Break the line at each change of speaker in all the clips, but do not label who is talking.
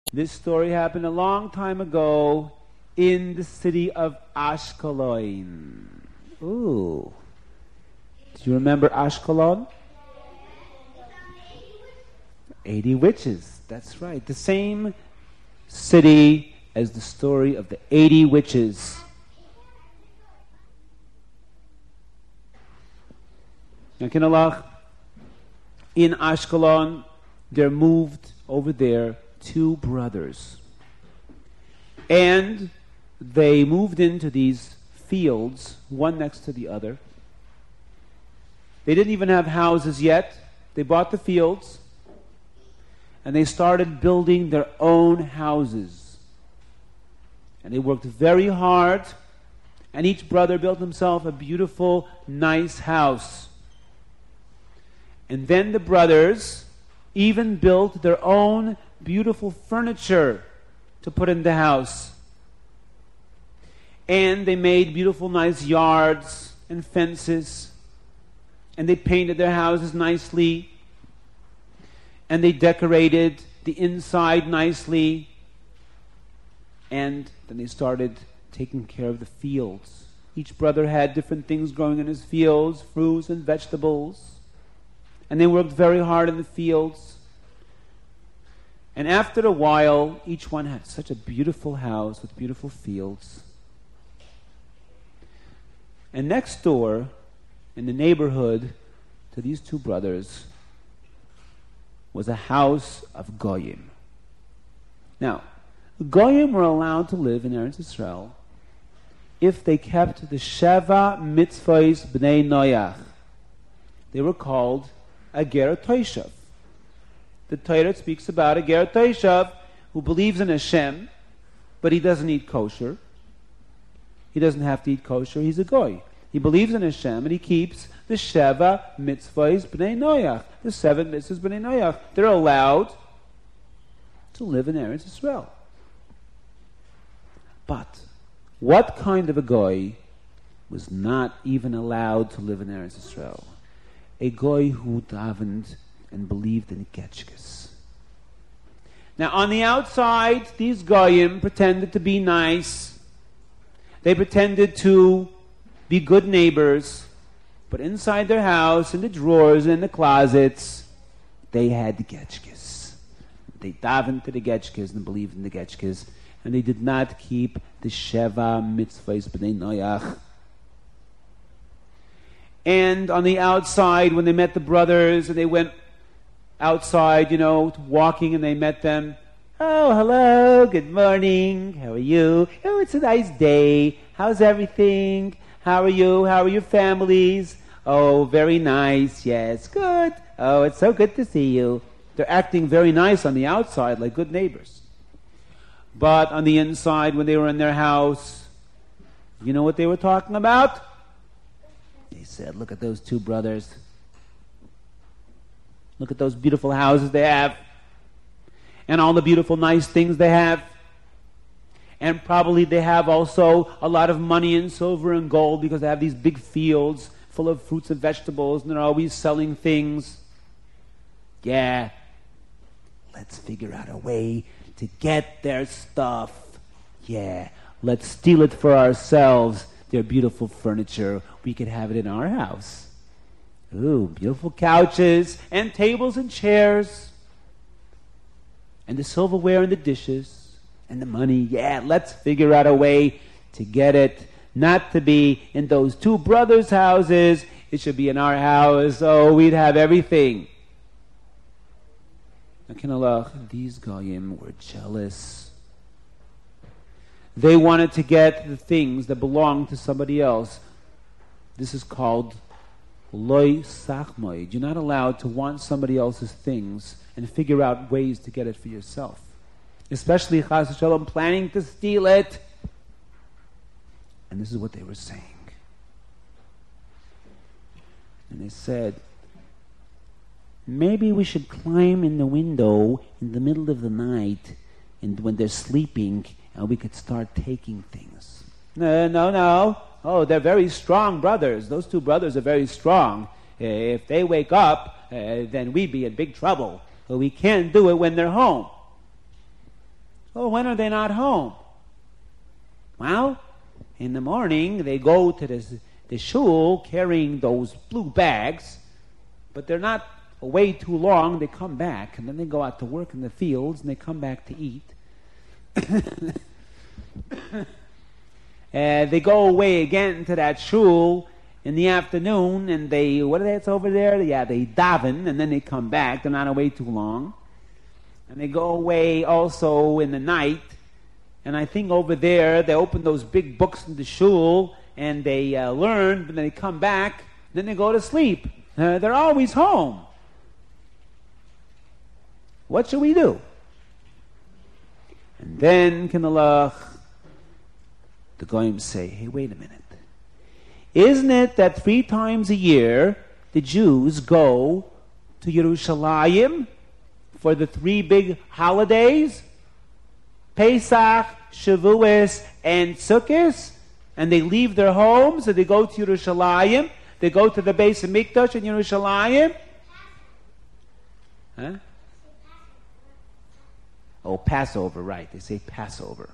This story happened a long time ago in the city of Ashkelon. Ooh. Do you remember Ashkelon? 80 witches. That's right. The same city as the story of the 80 witches. Now, in Ashkelon, there moved over there 2 brothers. And they moved into these fields, one next to the other. They didn't even have houses yet. They bought the fields. And they started building their own houses. And they worked very hard. And each brother built himself a beautiful, nice house. And then the brothers even built their own beautiful furniture to put in the house. And they made beautiful, nice yards and fences. And they painted their houses nicely. And they decorated the inside nicely. And then they started taking care of the fields. Each brother had different things growing in his fields, fruits and vegetables. And they worked very hard in the fields. And after a while, each one had such a beautiful house with beautiful fields. And next door, in the neighborhood to these 2 brothers, was a house of Goyim. Now, Goyim were allowed to live in Eretz Yisrael if they kept the Sheva Mitzvahs B'nai Noach. They were called a Ger Toshav. The Torah speaks about a Ger Toshav who believes in Hashem, but he doesn't eat kosher. He doesn't have to eat kosher. He's a goy. He believes in Hashem and he keeps the Sheva Mitzvahs B'nai Noach, the 7 mitzvahs B'nai Noach. They're allowed to live in Eretz Yisrael. But what kind of a goy was not even allowed to live in Eretz Yisrael? A goy who davened and believed in Getchkes. Now, on the outside, these goyim pretended to be nice. They pretended to be good neighbors. But inside their house, in the drawers, in the closets, they had the Getchkes. They davened to the Getchkes and believed in the Getchkes. And they did not keep the Sheva Mitzvahs B'nai Noach. And on the outside, when they met the brothers and they went outside, walking and they met them. Oh, hello, good morning, how are you? Oh, it's a nice day. How's everything? How are you? How are your families? Oh, very nice, yes, good. Oh, it's so good to see you. They're acting very nice on the outside, like good neighbors. But on the inside, when they were in their house, you know what they were talking about? They said, look at those 2 brothers. Look at those beautiful houses they have. And all the beautiful, nice things they have. And probably they have also a lot of money and silver and gold because they have these big fields full of fruits and vegetables and they're always selling things. Yeah. Let's figure out a way to get their stuff. Yeah. Let's steal it for ourselves. Their beautiful furniture. We could have it in our house. Ooh, beautiful couches and tables and chairs. And the silverware and the dishes and the money. Yeah, let's figure out a way to get it. Not to be in those 2 brothers' houses. It should be in our house. Oh, we'd have everything. These goyim were jealous. They wanted to get the things that belonged to somebody else. This is called loy sachmoy. You're not allowed to want somebody else's things and figure out ways to get it for yourself. Especially chas v'shalom, planning to steal it. And this is what they were saying. And they said, maybe we should climb in the window in the middle of the night and when they're sleeping and we could start taking things. No. Oh, they're very strong brothers. Those 2 brothers are very strong. If they wake up, then we'd be in big trouble. But we can't do it when they're home. Oh, when are they not home? Well, in the morning they go to the shul carrying those blue bags, but they're not away too long. They come back, and then they go out to work in the fields, and they come back to eat. They go away again to that shul in the afternoon, and it's over there? Yeah, they daven, and then they come back. They're not away too long. And they go away also in the night, and I think over there they open those big books in the shul, and they learn, but then they come back, then they go to sleep. They're always home. What should we do? And then the Goyim say, hey, wait a minute. Isn't it that 3 times a year the Jews go to Yerushalayim for the 3 big holidays? Pesach, Shavuos, and Sukkot? And they leave their homes and they go to Yerushalayim. They go to the Beis Hamikdash in Yerushalayim. Huh? Oh, Passover, right. They say Passover.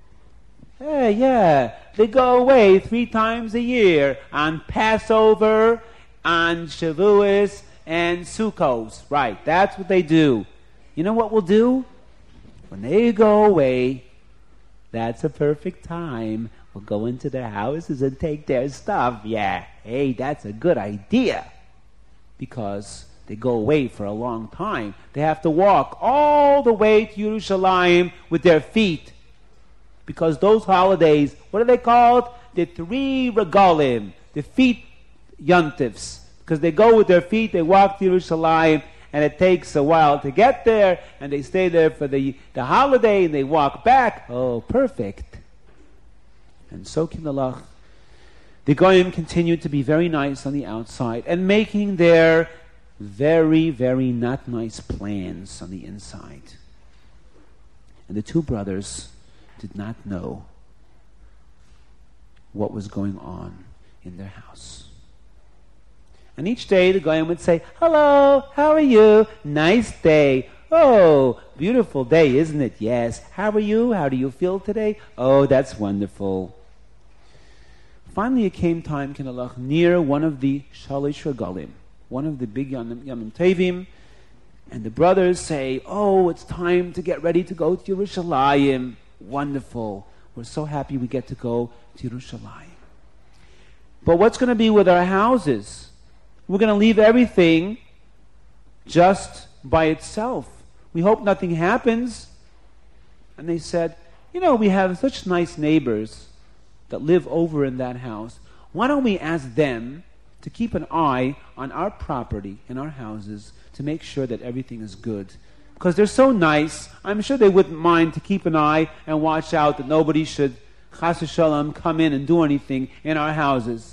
Yeah. They go away 3 times a year on Passover, on Shavuos, and Sukkot. Right, that's what they do. You know what we'll do? When they go away, that's a perfect time. We'll go into their houses and take their stuff. Yeah, hey, that's a good idea. Because they go away for a long time. They have to walk all the way to Yerushalayim with their feet. Because those holidays, what are they called? The 3 regalim, the feet yontifs. Because they go with their feet, they walk to Yerushalayim, and it takes a while to get there, and they stay there for the holiday, and they walk back. Oh, perfect. And so, Kinalach, the Goyim continued to be very nice on the outside, and making their very, very not nice plans on the inside. And the 2 brothers did not know what was going on in their house. And each day the Goyim would say, hello, how are you? Nice day. Oh, beautiful day, isn't it? Yes. How are you? How do you feel today? Oh, that's wonderful. Finally it came time, Kinalach, near one of the Shalish Regalim, one of the big Yamim Tevim, and the brothers say, oh, it's time to get ready to go to Yerushalayim. Wonderful. We're so happy we get to go to Yerushalayim. But what's going to be with our houses? We're going to leave everything just by itself. We hope nothing happens. And they said, we have such nice neighbors that live over in that house. Why don't we ask them to keep an eye on our property and our houses to make sure that everything is good? Because they're so nice, I'm sure they wouldn't mind to keep an eye and watch out that nobody should, chas v'shalom, come in and do anything in our houses.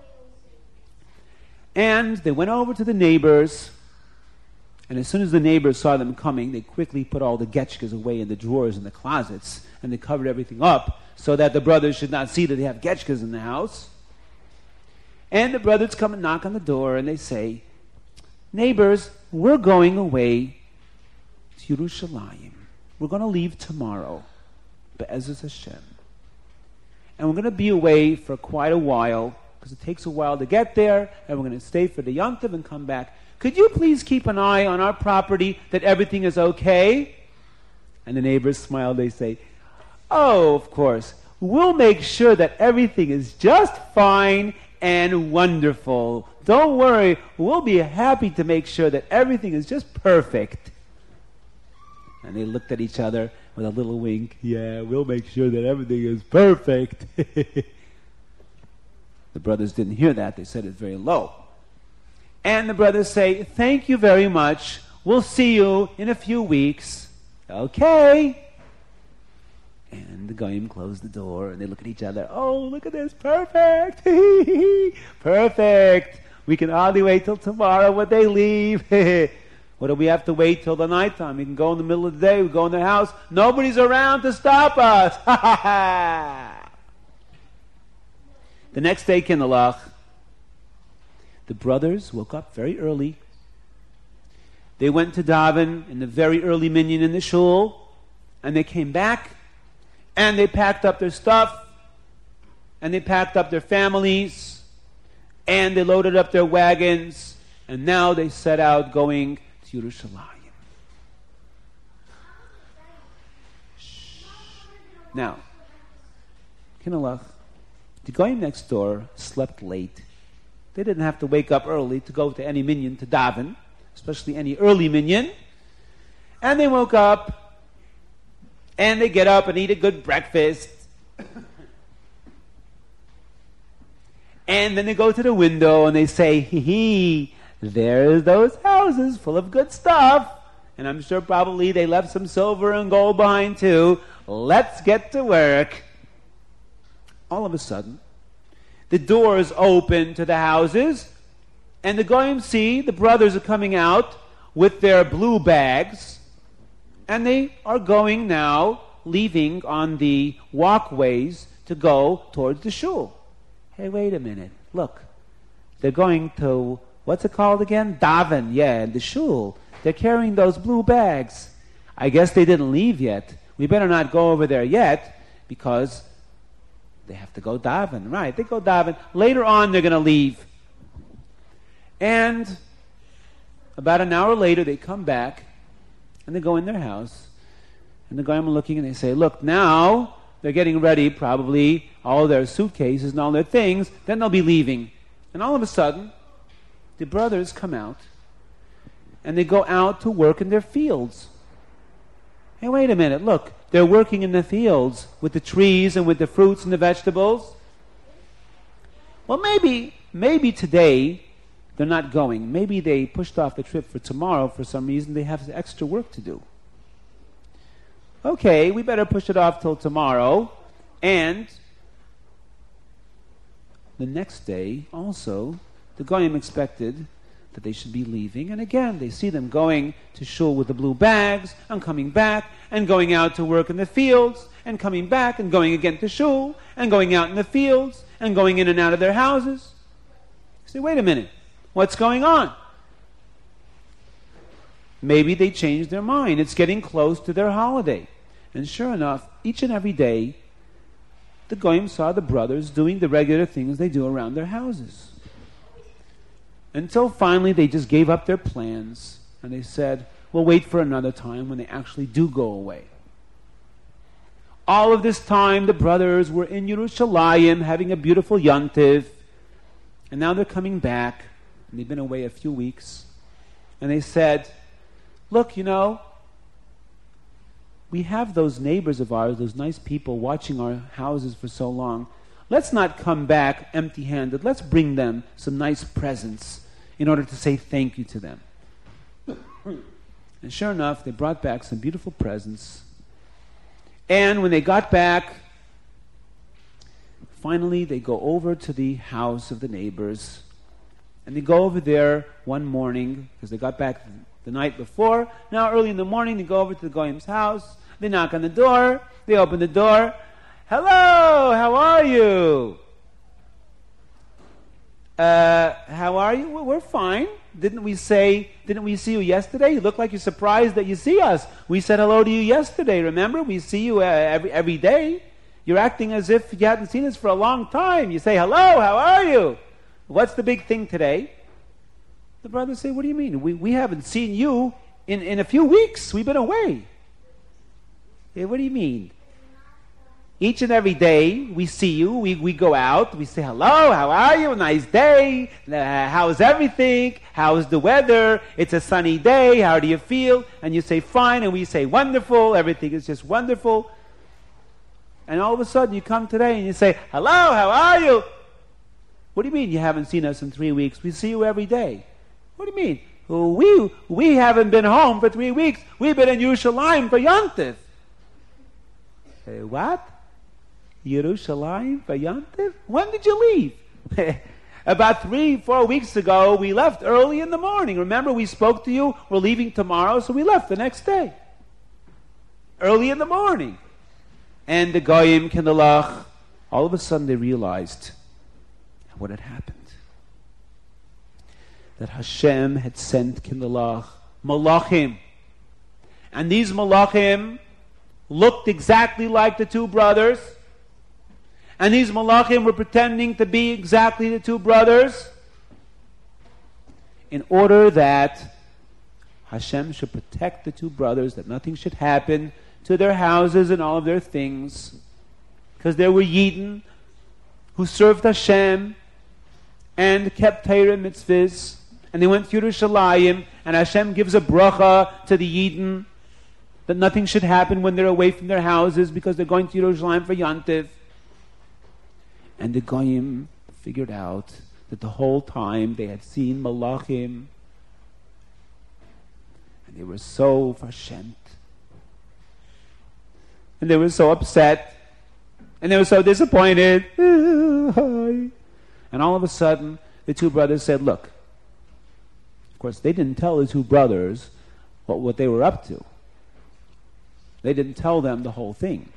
And they went over to the neighbors, and as soon as the neighbors saw them coming, they quickly put all the getchkas away in the drawers and the closets, and they covered everything up so that the brothers should not see that they have getchkas in the house. And the brothers come and knock on the door, and they say, neighbors, we're going away to Yerushalayim. We're going to leave tomorrow, Be'ezus Hashem. And we're going to be away for quite a while, because it takes a while to get there, and we're going to stay for the Yontiv and come back. Could you please keep an eye on our property that everything is okay? And the neighbors smile, they say, oh, of course, we'll make sure that everything is just fine and wonderful. Don't worry, we'll be happy to make sure that everything is just perfect. And they looked at each other with a little wink. Yeah, we'll make sure that everything is perfect. The brothers didn't hear that. They said it very low. And the brothers say, thank you very much. We'll see you in a few weeks. Okay. And the Goyim closed the door, and they look at each other. Oh, look at this. Perfect. Perfect. We can hardly wait till tomorrow when they leave. What do we have to wait till the nighttime? We can go in the middle of the day. We go in the house. Nobody's around to stop us. The next day, Kinalach, the brothers woke up very early. They went to daven in the very early minyan in the shul, And they came back, and they packed up their stuff, and they packed up their families, and they loaded up their wagons, and now they set out going to Yerushalayim. Now, Kinelach, the Goyim next door slept late. They didn't have to wake up early to go to any minyan to daven, especially any early minyan. And they woke up, and they get up and eat a good breakfast. And then they go to the window and they say, hee, there's those houses full of good stuff. And I'm sure probably they left some silver and gold behind too. Let's get to work. All of a sudden, the doors open to the houses, and the Goyim see the brothers are coming out with their blue bags, and they are going now, leaving on the walkways to go towards the shul. Hey, wait a minute. Look, they're going to, what's it called again? Daven, yeah, the shul. They're carrying those blue bags. I guess they didn't leave yet. We better not go over there yet, because they have to go daven. Right, they go daven. Later on, they're going to leave. And about an hour later, they come back, and they go in their house. And the Goyim are looking, and they say, look, now they're getting ready, probably, all their suitcases and all their things. Then they'll be leaving. And all of a sudden, the brothers come out, and they go out to work in their fields. Hey, wait a minute, look, they're working in the fields with the trees and with the fruits and the vegetables. Well, maybe today they're not going. Maybe they pushed off the trip for tomorrow for some reason. They have extra work to do. Okay, we better push it off till tomorrow. And the next day, also, the Goyim expected that they should be leaving. And again, they see them going to shul with the blue bags and coming back and going out to work in the fields and coming back and going again to shul and going out in the fields and going in and out of their houses. You say, wait a minute, what's going on? Maybe they changed their mind. It's getting close to their holiday. And sure enough, each and every day, the Goyim saw the brothers doing the regular things they do around their houses. Until finally they just gave up their plans and they said, we'll wait for another time when they actually do go away. All of this time the brothers were in Yerushalayim having a beautiful Yontiv, and now they're coming back, and they've been away a few weeks, and they said, look, we have those neighbors of ours, those nice people watching our houses for so long. Let's not come back empty-handed. Let's bring them some nice presents in order to say thank you to them. And sure enough, they brought back some beautiful presents. And when they got back, finally they go over to the house of the neighbors. And they go over there one morning, because they got back the night before. Now early in the morning, they go over to the Goyim's house. They knock on the door. They open the door. Hello, how are you? How are you? We're fine. Didn't we see you yesterday? You look like you're surprised that you see us. We said hello to you yesterday, remember? We see you every day. You're acting as if you hadn't seen us for a long time. You say, hello, how are you? What's the big thing today? The brothers say, what do you mean? We haven't seen you in a few weeks. We've been away. Hey, what do you mean? Each and every day we see you, we go out, we say hello, how are you, a nice day, how's everything, how's the weather, it's a sunny day, how do you feel? And you say fine, and we say wonderful, everything is just wonderful. And all of a sudden you come today and you say, hello, how are you? What do you mean you haven't seen us in 3 weeks? We see you every day. What do you mean? We haven't been home for 3 weeks. We've been in Yerushalayim for Yontif. What? Yerushalayim for Yontif? When did you leave? About 3-4 weeks ago, we left early in the morning. Remember, we spoke to you. We're leaving tomorrow, so we left the next day. Early in the morning. And the Goyim, Kinderlach, all of a sudden they realized what had happened. That Hashem had sent Kinderlach Malachim. And these Malachim looked exactly like the two brothers, and these malachim were pretending to be exactly the two brothers, in order that Hashem should protect the two brothers, that nothing should happen to their houses and all of their things, because there were Yidden who served Hashem and kept Torah mitzvahs, and they went to Yerushalayim, and Hashem gives a bracha to the Yidden that nothing should happen when they're away from their houses because they're going to Yerushalayim for Yantiv. And the Goyim figured out that the whole time they had seen Malachim, and they were so fashemt, and they were so upset, and they were so disappointed. And all of a sudden, the two brothers said, look, of course, they didn't tell the two brothers what they were up to. They didn't tell them the whole thing.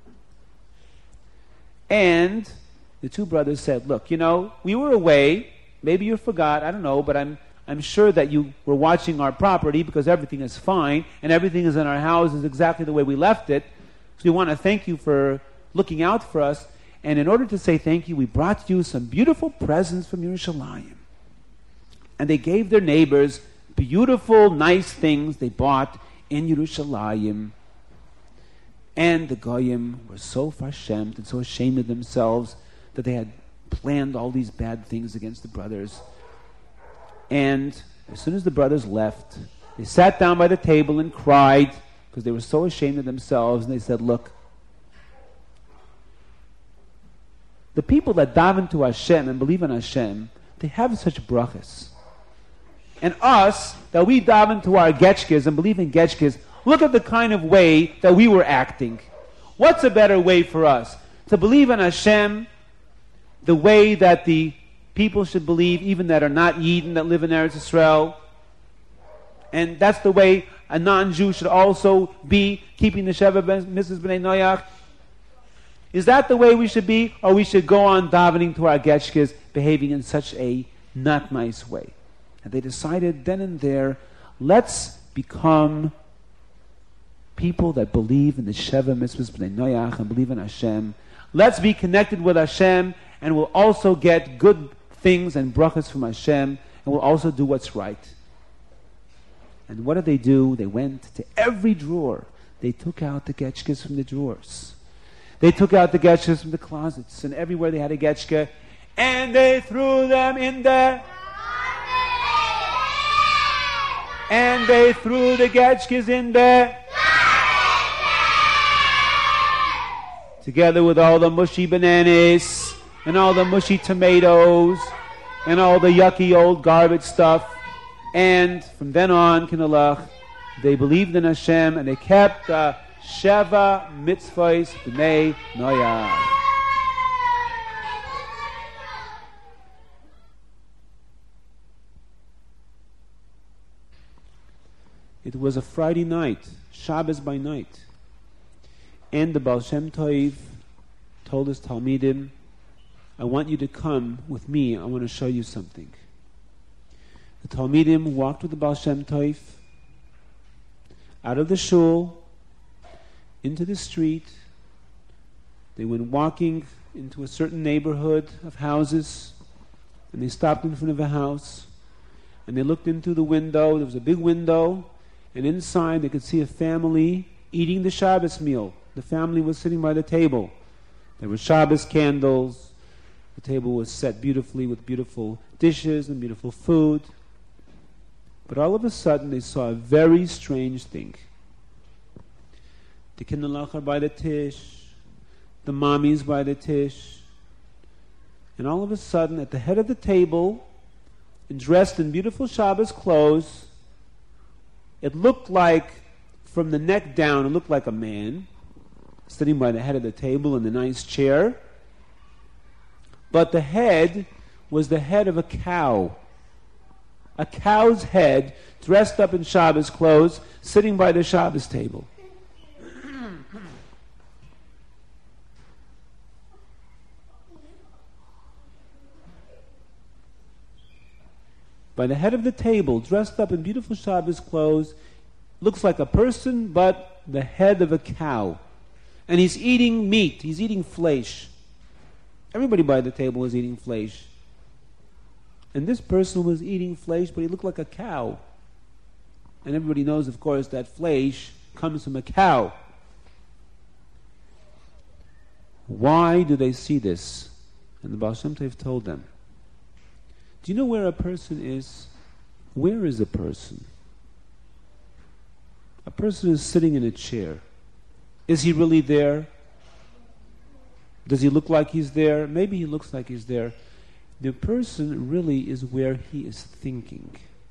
And the two brothers said, look, we were away. Maybe you forgot. I don't know, but I'm sure that you were watching our property because everything is fine and everything is in our house is exactly the way we left it. So we want to thank you for looking out for us. And in order to say thank you, we brought you some beautiful presents from Yerushalayim. And they gave their neighbors beautiful, nice things they bought in Yerushalayim. And the Goyim were so fashemt and so ashamed of themselves that they had planned all these bad things against the brothers. And as soon as the brothers left, they sat down by the table and cried because they were so ashamed of themselves. And they said, look, the people that daven to Hashem and believe in Hashem, they have such brachas. And us, that we daven to our getchkes and believe in getchkes, look at the kind of way that we were acting. What's a better way for us? To believe in Hashem the way that the people should believe, even that are not Yidden, that live in Eretz Yisrael. And that's the way a non-Jew should also be, keeping the Sheva Mitzvahs B'nai Noach. Is that the way we should be? Or we should go on davening to our getchkes, behaving in such a not nice way? And they decided then and there, let's become people that believe in the Sheva Mitzvahs B'nai Noach and believe in Hashem. Let's be connected with Hashem, and we'll also get good things and brachas from Hashem, and we'll also do what's right. And what did they do? They went to every drawer. They took out the getchkes from the drawers. They took out the getchkes from the closets, and everywhere they had a getchke, and they threw them in there. And they threw the getchkes in there. Together with all the mushy bananas, and all the mushy tomatoes, and all the yucky old garbage stuff. And from then on, Kinalach, they believed in Hashem, and they kept Sheva Mitzvahs B'nai Noach. It was a Friday night, Shabbos by night. And the Baal Shem Tov told his Talmidim, I want you to come with me. I want to show you something. The Talmidim walked with the Baal Shem Tov out of the shul into the street. They went walking into a certain neighborhood of houses, and they stopped in front of a house, and they looked into the window. There was a big window, and inside they could see a family eating the Shabbos meal. The family was sitting by the table. There were Shabbos candles. The table was set beautifully with beautiful dishes and beautiful food. But all of a sudden they saw a very strange thing. The kinderlach are by the tish, the mommies by the tish, and all of a sudden at the head of the table, and dressed in beautiful Shabbos clothes, it looked like, from the neck down, it looked like a man sitting by the head of the table in the nice chair. But the head was the head of a cow. A cow's head, dressed up in Shabbos clothes, sitting by the Shabbos table. By the head of the table, dressed up in beautiful Shabbos clothes, looks like a person, but the head of a cow. And he's eating meat. He's eating flesh. Everybody by the table was eating flesh. And this person was eating flesh, but he looked like a cow. And everybody knows, of course, that flesh comes from a cow. Why do they see this? And the Baal Shem Tov told them, do you know where a person is? Where is a person? A person is sitting in a chair. Is he really there? Does he look like he's there? Maybe he looks like he's there. The person really is where he is thinking.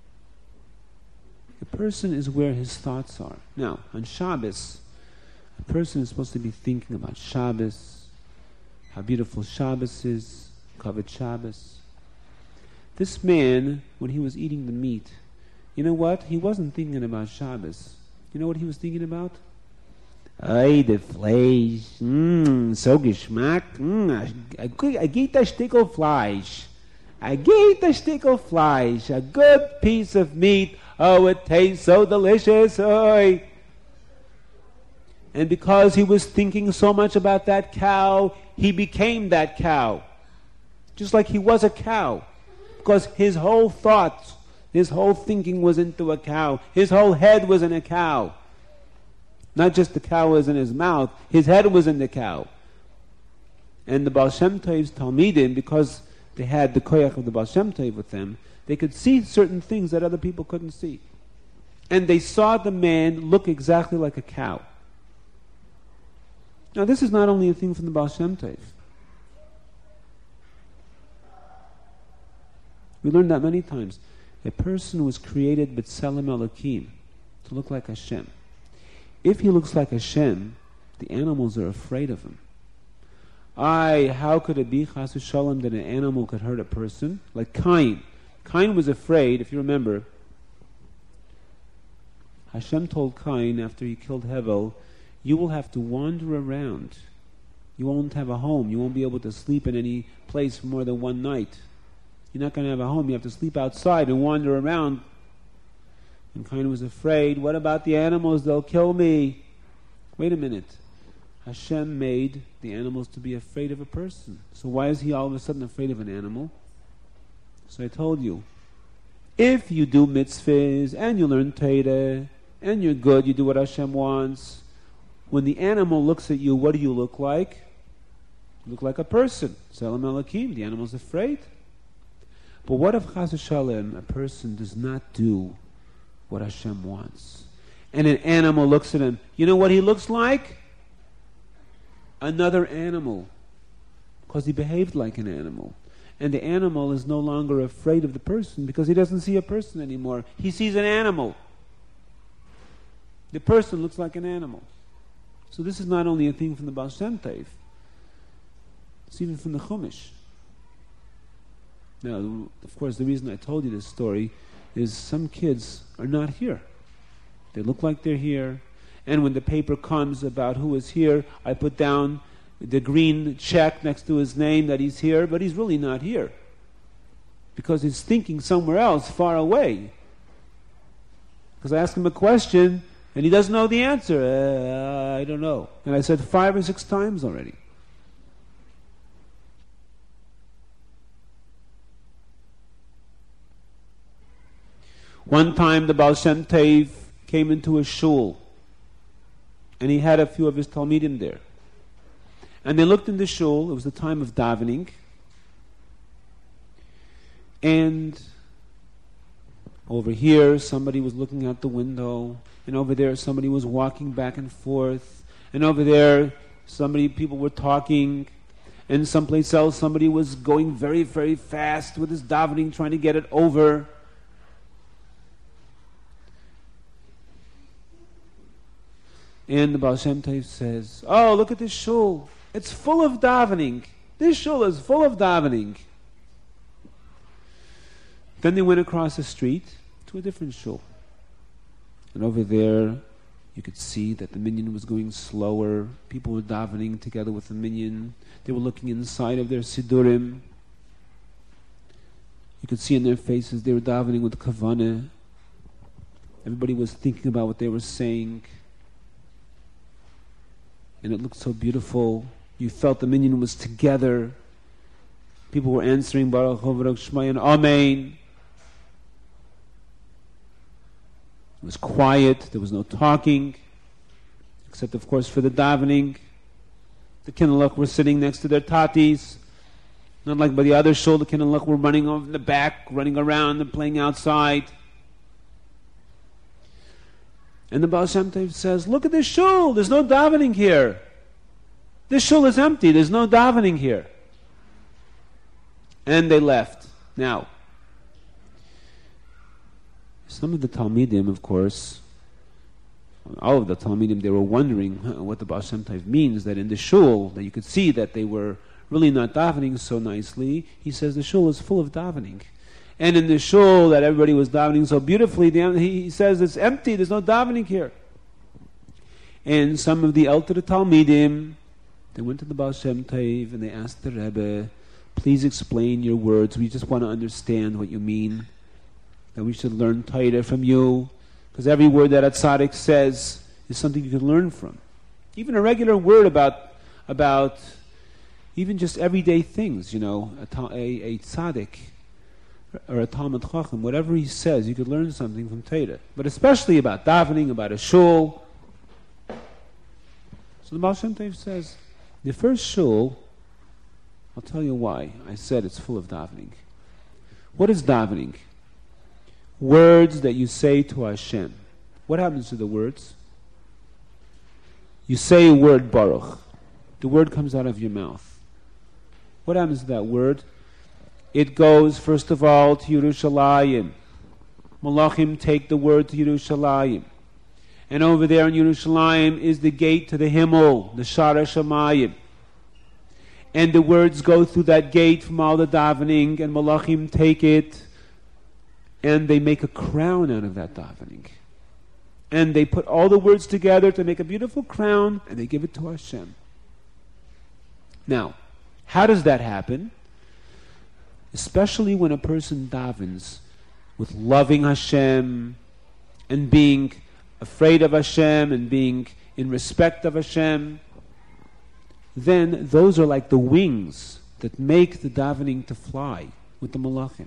The person is where his thoughts are. Now, on Shabbos, a person is supposed to be thinking about Shabbos, how beautiful Shabbos is, Kavod Shabbos. This man, when he was eating the meat, you know what? He wasn't thinking about Shabbos. You know what he was thinking about? Ay, the fleisch, so geschmack. I get a stick of fleisch. I get a stick of fleisch. A good piece of meat. Oh, it tastes so delicious. Oy. And because he was thinking so much about that cow, he became that cow. Just like he was a cow. Because his whole thought, his whole thinking was into a cow. His whole head was in a cow. Not just the cow was in his mouth, his head was in the cow. And the Baal Shem Tov's Talmidim, because they had the koyach of the Baal Shem Tov with them, they could see certain things that other people couldn't see. And they saw the man look exactly like a cow. Now this is not only a thing from the Baal Shem Tov. We learned that many times. A person was created b'tselem Elokim, to look like Hashem. If he looks like Hashem, the animals are afraid of him. How could it be, chas v'shalom, that an animal could hurt a person? Like Cain. Cain was afraid, if you remember. Hashem told Cain after he killed Hevel, you will have to wander around. You won't have a home. You won't be able to sleep in any place for more than one night. You're not going to have a home. You have to sleep outside and wander around. And Cain was afraid. What about the animals? They'll kill me. Wait a minute. Hashem made the animals to be afraid of a person. So why is he all of a sudden afraid of an animal? So I told you, if you do mitzvahs and you learn Torah and you're good, you do what Hashem wants, when the animal looks at you, what do you look like? You look like a person. Tselem Elokim, the animal's afraid. But what if chas v'shalom, a person does not do what Hashem wants? And an animal looks at him. You know what he looks like? Another animal. Because he behaved like an animal. And the animal is no longer afraid of the person because he doesn't see a person anymore. He sees an animal. The person looks like an animal. So this is not only a thing from the Baal Shem Tov. It's even from the Chumash. Now, of course, the reason I told you this story is some kids are not here. They look like they're here. And when the paper comes about who is here, I put down the green check next to his name that he's here, but he's really not here. Because he's thinking somewhere else, far away. Because I asked him a question, and he doesn't know the answer. I don't know. And I said 5 or 6 times already. One time the Baal Shem Tov came into a shul, and he had a few of his Talmidim there. And they looked in the shul, it was the time of davening, and over here somebody was looking out the window, and over there somebody was walking back and forth, and over there people were talking, and someplace else somebody was going very, very fast with his davening, trying to get it over. And the Baal Shem Tov says, oh, look at this shul. It's full of davening. This shul is full of davening. Then they went across the street to a different shul. And over there, you could see that the minyan was going slower. People were davening together with the minyan. They were looking inside of their sidurim. You could see in their faces they were davening with kavanah. Everybody was thinking about what they were saying. and it looked so beautiful. You felt the minyan was together. People were answering Baruch Hu Baruch Shema and Amen. It was quiet. There was no talking, except of course for the davening. The Kinelach were sitting next to their tatis. Not like by the other shul, the Kinelach were running over in the back, running around and playing outside. And the Baal Shem Tov says, look at this shul, there's no davening here. This shul is empty, there's no davening here. And they left. Now, some of the Talmidim, of course, all of the Talmidim, they were wondering what the Baal Shem Tov means, that in the shul, that you could see that they were really not davening so nicely. He says the shul is full of davening. And in the shul that everybody was davening so beautifully, he says it's empty, there's no davening here. And some of the elder Talmidim, they went to the Baal Shem Tov and they asked the Rebbe, please explain your words. We just want to understand what you mean. That we should learn Torah from you. Because every word that a tzaddik says is something you can learn from. Even a regular word about even just everyday things, a tzaddik or a Talmud Chacham, whatever he says, you could learn something from Torah. But especially about davening, about a shul. So the Baal Shem Tov says, the first shul, I'll tell you why. I said it's full of davening. What is davening? Words that you say to Hashem. What happens to the words? You say a word, Baruch. The word comes out of your mouth. What happens to that word? It goes, first of all, to Yerushalayim. Malachim take the word to Yerushalayim. And over there in Yerushalayim is the gate to the Himmel, the Shara Shamayim. And the words go through that gate from all the davening, and Malachim take it, and they make a crown out of that davening. And they put all the words together to make a beautiful crown, and they give it to Hashem. Now, how does that happen? Especially when a person davens with loving Hashem and being afraid of Hashem and being in respect of Hashem, then those are like the wings that make the davening to fly with the malachim.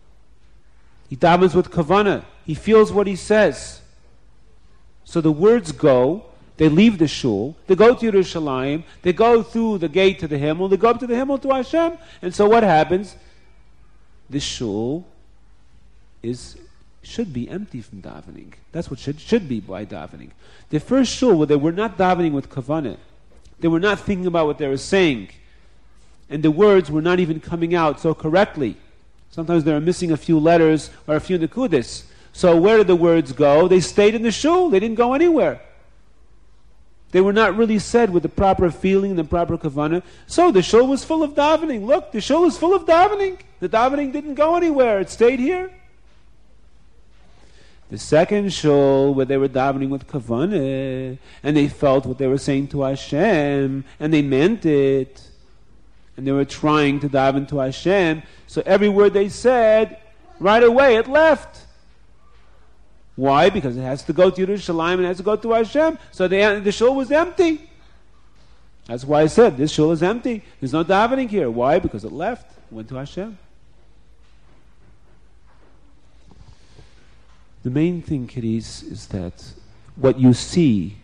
He davens with kavanah. He feels what he says. So the words go, they leave the shul, they go to Yerushalayim, they go through the gate to the Himmel, they go up to the Himmel to Hashem, and so what happens? This shul should be empty from davening. That's what should be by davening. The first shul where they were not davening with kavanah, they were not thinking about what they were saying, and the words were not even coming out so correctly. Sometimes they were missing a few letters or a few nekudis. So where did the words go? They stayed in the shul. They didn't go anywhere. They were not really said with the proper feeling and the proper kavanah. So the shul was full of davening. Look, the shul is full of davening. The davening didn't go anywhere. It stayed here. The second shul, where they were davening with kavanah, and they felt what they were saying to Hashem, and they meant it, and they were trying to daven to Hashem, so every word they said, right away it left. Why? Because it has to go to Yerushalayim and it has to go to Hashem. So the shul was empty. That's why I said this shul is empty. There's no davening here. Why? Because it left. It went to Hashem. The main thing, kiddies, is that what you see